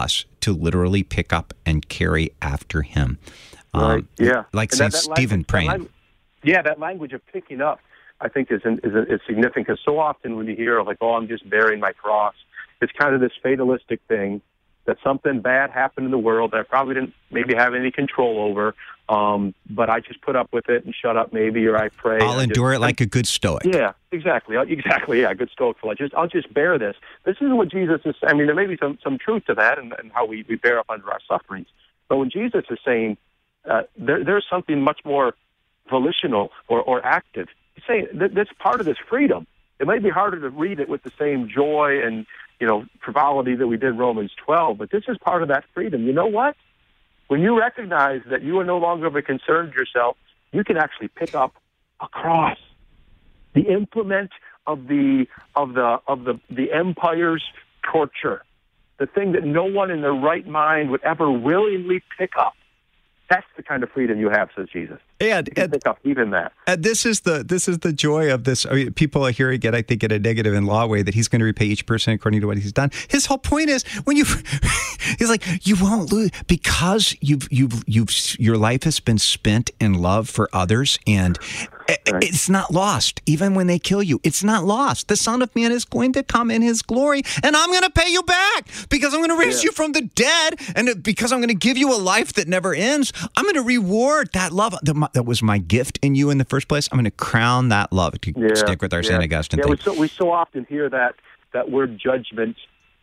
to literally pick up and carry after him. Right. Um, yeah. Like And Saint that- that Stephen language- praying. that language- yeah, that language of picking up, I think, is is, is significant, because so often when you hear, like, oh, I'm just bearing my cross, it's kind of this fatalistic thing that something bad happened in the world that I probably didn't maybe have any control over, um, but I just put up with it and shut up maybe, or I pray. I'll I endure just, it like a good Stoic. Yeah, exactly. Exactly, yeah, good Stoic. I just, I'll just bear this. This is what Jesus is, I mean, there may be some, some truth to that and, and how we, we bear up under our sufferings. But when Jesus is saying, uh, there, there's something much more volitional or, or active, he's saying that that's part of this freedom. It might be harder to read it with the same joy and, you know, frivolity that we did Romans twelve, but this is part of that freedom. You know what? When you recognize that you are no longer of a concern to yourself, you can actually pick up a cross, the implement of the of the of the the empire's torture, the thing that no one in their right mind would ever willingly pick up. That's the kind of freedom you have, says Jesus. And, You can and, pick up even that. and this is the this is the joy of this. I mean, people are hearing it, I think, in a negative and law way, that he's going to repay each person according to what he's done. His whole point is, when you, he's like, you won't lose because you've you've you've your life has been spent in love for others, and Right. it's not lost. Even when they kill you, it's not lost. The Son of Man is going to come in His glory, and I'm going to pay you back because I'm going to raise Yeah. you from the dead, and because I'm going to give you a life that never ends. I'm going to reward that love that, that was my gift in you in the first place. I'm going to crown that love. To Yeah, stick with our yeah. Saint Augustine Yeah, thing. we so, we so often hear that, that word judgment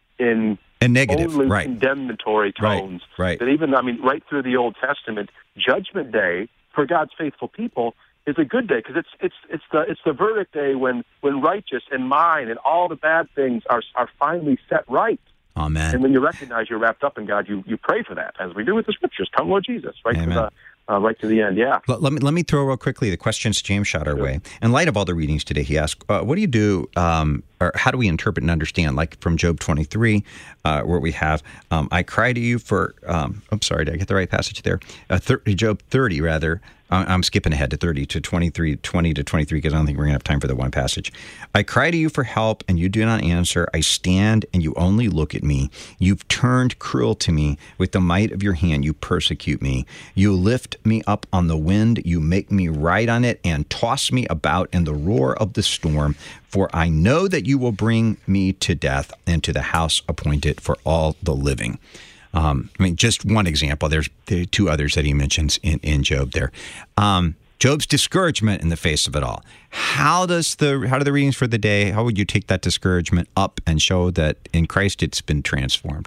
in And negative, only right. condemnatory Right, tones. right. That even, I mean, right through the Old Testament, Judgment Day for God's faithful people is a good day, because it's it's it's the it's the verdict day when when righteous and mine and all the bad things are are finally set right. Amen. And when you recognize you're wrapped up in God, you you pray for that, as we do with the Scriptures. Come, Lord Jesus, right Amen. to the uh, right to the end. Yeah. Let, let me let me throw real quickly the questions James shot our way. In light of all the readings today, he asked, uh, "What do you do, um, or how do we interpret and understand?" Like from Job twenty-three, uh, where we have, um, "I cry to you for." Um, I'm sorry, did I get the right passage there? Uh, thirty, Job thirty, rather. I'm skipping ahead to thirty to twenty-three, twenty to twenty-three, because I don't think we're going to have time for the one passage. "I cry to you for help, and you do not answer. I stand, and you only look at me. You've turned cruel to me. With the might of your hand, you persecute me. You lift me up on the wind. You make me ride on it and toss me about in the roar of the storm. For I know that you will bring me to death and to the house appointed for all the living." Um, I mean, just one example. There's there are two others that he mentions in, in Job there. Um, Job's discouragement in the face of it all. How does the how do the readings for the day, how would you take that discouragement up and show that in Christ it's been transformed?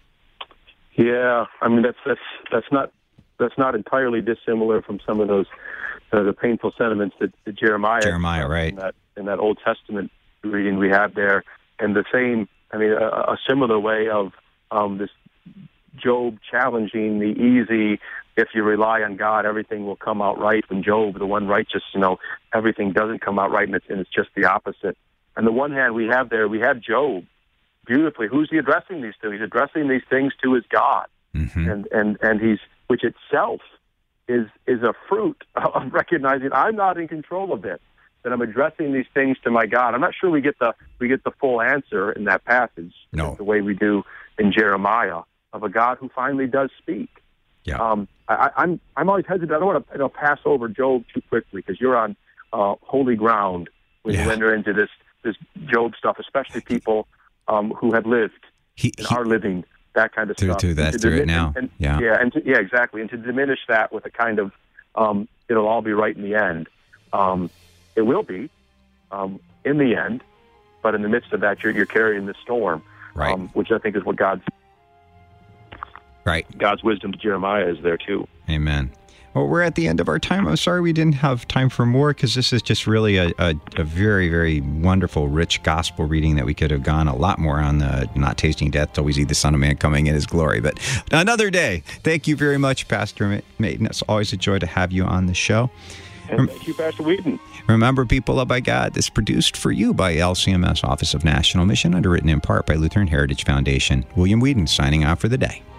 Yeah, I mean that's that's that's not that's not entirely dissimilar from some of those uh, the painful sentiments that, that Jeremiah Jeremiah, right. in that in that Old Testament reading we have there, and the same. I mean, a, a similar way of um, this Job challenging the easy. If you rely on God, everything will come out right. When Job, the one righteous, you know, everything doesn't come out right, and it's, and it's just the opposite. On the one hand, we have there, we have Job beautifully. Who's he addressing these to? He's addressing these things to his God, Mm-hmm. and and and he's which itself is is a fruit of recognizing I'm not in control of this. That I'm addressing these things to my God. I'm not sure we get the we get the full answer in that passage. No. The way we do in Jeremiah, of a God who finally does speak. Yeah. Um, I, I'm I'm always hesitant. I don't want to you know, pass over Job too quickly, because you're on uh, holy ground when Yeah. you enter into this this Job stuff, especially people um, who have lived He, and he, are living that kind of Through- stuff. through that- And to through it dimin- now. and, Yeah. yeah, and to, yeah, exactly. And to diminish that with a kind of um, it'll all be right in the end. Um, it will be um, in the end, but in the midst of that, you're, you're carrying the storm, Right. um, which I think is what God's right. God's wisdom to Jeremiah is there too. Amen. Well, we're at the end of our time. I'm sorry we didn't have time for more, because this is just really a, a, a very, very wonderful, rich gospel reading that we could have gone a lot more on. The not tasting death till we see the Son of Man coming in His glory. But another day. Thank you very much, Pastor Maiden. It's always a joy to have you on the show. And thank you, Pastor Whedon. Remember, people loved by God, this is produced for you by L C M S Office of National Mission, underwritten in part by Lutheran Heritage Foundation. William Whedon signing out for the day.